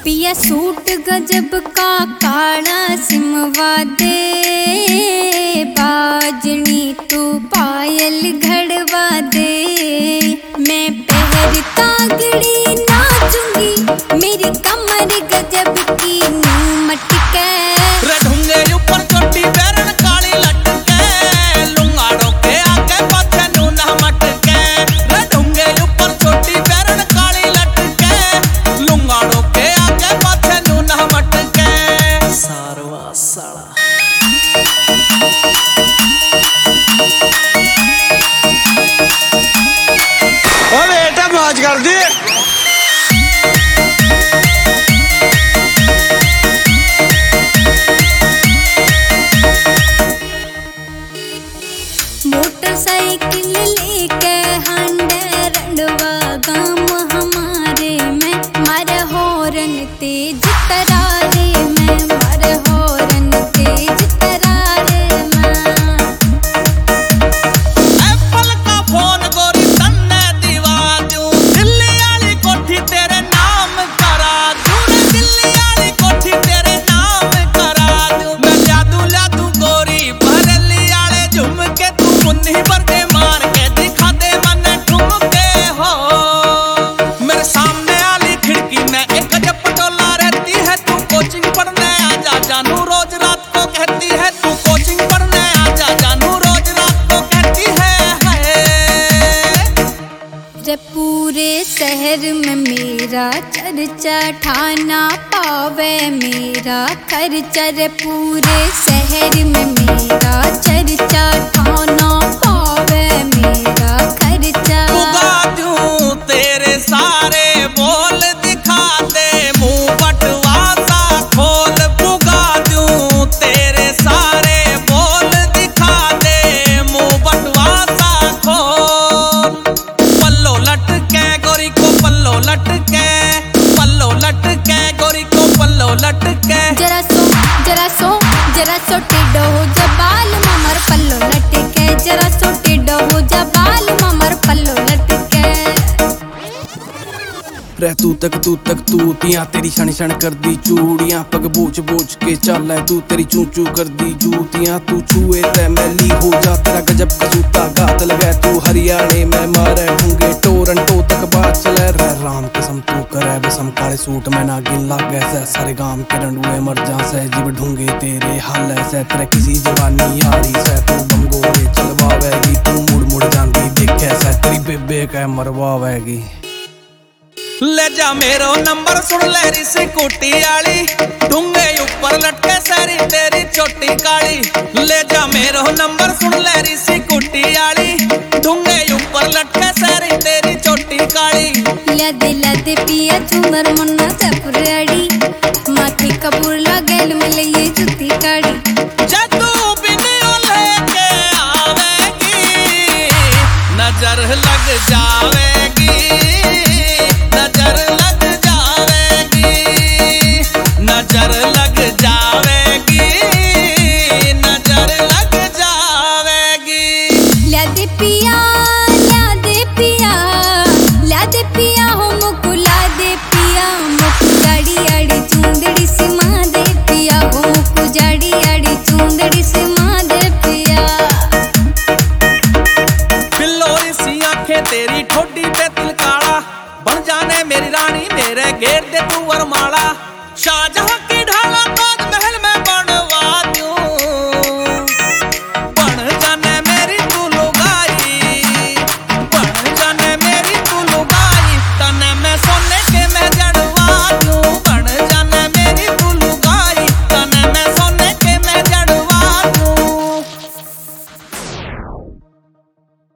पिया सूट गजब का काला सिमवा दे, बाजनी तू पायल घड़वा दे। मैं पहरता गिड़ी नाचूंगी, मेरी कमर गजब की नीम मटके। ढूंगे ऊपर चोटी पैरन काली लटके, लुंगाड़ो के आगे पाछे नून मटके। ढूंगे ऊपर चोटी पैरन काली लटके, लुंगाड़ो के आगे पाछे नून मटके। सारवा साला ओ बेटा मौज कर दी। मोटरसाइकिल लेके हंडे रंडवा गाम हमारे में, मारे हॉर्न तेज तरारे में, मारे हॉर्न तेज तरारे में। एप्पल का फोन गोरी तन्ने दीवा दूं, दिल्ली वाली कोठी तेरे नाम करा दूं, दिल्ली वाली कोठी तेरे नाम करा दूं। मैं जादू गोरी बरेली वाले झुमके, तू मुन्नी पर दे मार के दिखा दे मन ठुमके हो। मेरे सामने वाली खिड़की में एक गजब पटोला रहती है, तू कोचिंग पढ़ने आजा जानू रोज रात को कहती है, तू कोचिंग पढ़ने आजा जानू रोज रात को कहती है। रे पूरे शहर में मेरा चर्चा ठाना पावे मेरा खर्चा, रे पूरे शहर में मेरा चर्चा ठाना पावे मेरा खर्चा। पुगा दूं तेरे सारे बोल दिखा दे, मुंह बटवा सा खोल। पुगा दूं तेरे सारे बोल दिखा दे, मुंह बटवा सा खोल। पल्लो लटके गोरी को पल्लो लटके, पल्लो लटके गोरी को पल्लो लटके। जरा सो टेढ़ो हो जा बाल ममर पल्लो लटके, जरा सो टेढ़ो हो जा बाल ममर पल्लो लटके। रह तू तक तू तियां तेरी क्षण क्षण कर दी चूड़ियां, पग बोच बोच के चल है तू तेरी चू चू कर दी जूतियां। तू छुए ते मैली हो जा तेरा गजब का जूता, गात लगे तू हरियाणे में मारे ढूंगे टोरंटो तक बात चले। रह राम कसम तू करे बसम, काले सूट में नागिन लागे से, सारे गांव के रंडुए मर जा से, जीव ढूंगे तेरे हाल से। तेरे किसी जवानी यारी से तू बंगोरे चलवावेगी, तू मुड़ मुड़ जांदी देखे से, तेरी बेबे कह मरवावेगी। ले जा मेरो नंबर सुन लहरी से कोटी आली, ढूंगे ऊपर लटके सारी तेरी छोटी काली। ले जा मेरो नंबर सुन लहरी से कोटी आली, ढूंगे ऊपर लटके सारी तेरी छोटी काली। लदे पिया झूमर मुन्ना चपुराड़ी, माथे कपूर लागल मिले ये जुती काड़ी। जदू बिनियो लेके आवेगी, नजर लग जावेगी, नजर लग जावेगी, नजर लग जावेगी, नजर लग जावेगी। लदे पिया हो मुकुला दे पिया, मुकु जाड़ी आड़ी चूंदड़ी से माँ दे पिया हो, मुकु जाड़ी आड़ी चूंदड़ी से माँ दे पिया। बिल्लोरी सी आंखें तेरी ठोडी पे तिल काला, बन जाने मेरी रानी मेरे घेर दे तू वरमाला। शाहजहां